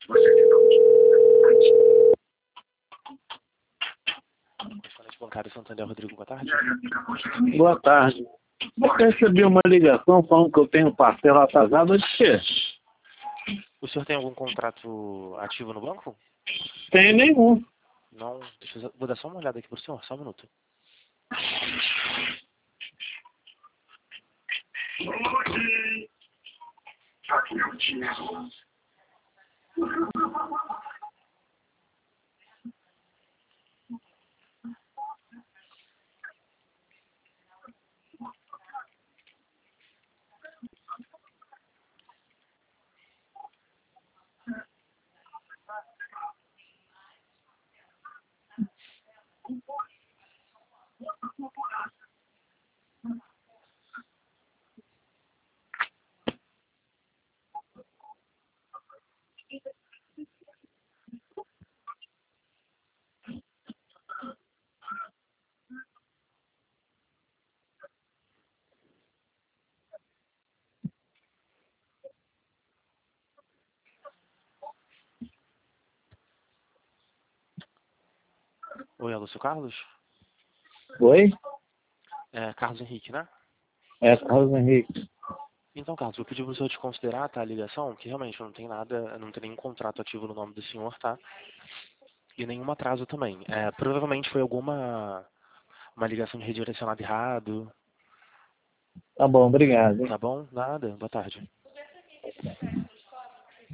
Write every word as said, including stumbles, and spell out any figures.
Correspondente bancário Santander, Rodrigo, boa tarde. Boa tarde. Eu recebi uma ligação falando que eu tenho parcela atrasada de quê? O senhor tem algum contrato ativo no banco? Tem nenhum. Não, deixa eu, vou dar só uma olhada aqui pro senhor, só um minuto. Oi, alô, seu Carlos? Oi? É, Carlos Henrique, né? É, Carlos Henrique. Então, Carlos, eu pedi para o senhor te considerar, tá, a ligação, que realmente não tem nada, não tem nenhum contrato ativo no nome do senhor, tá? E nenhum atraso também. É, provavelmente foi alguma uma ligação de redirecionado errado, Tá bom, obrigado. tá bom? Nada, boa tarde.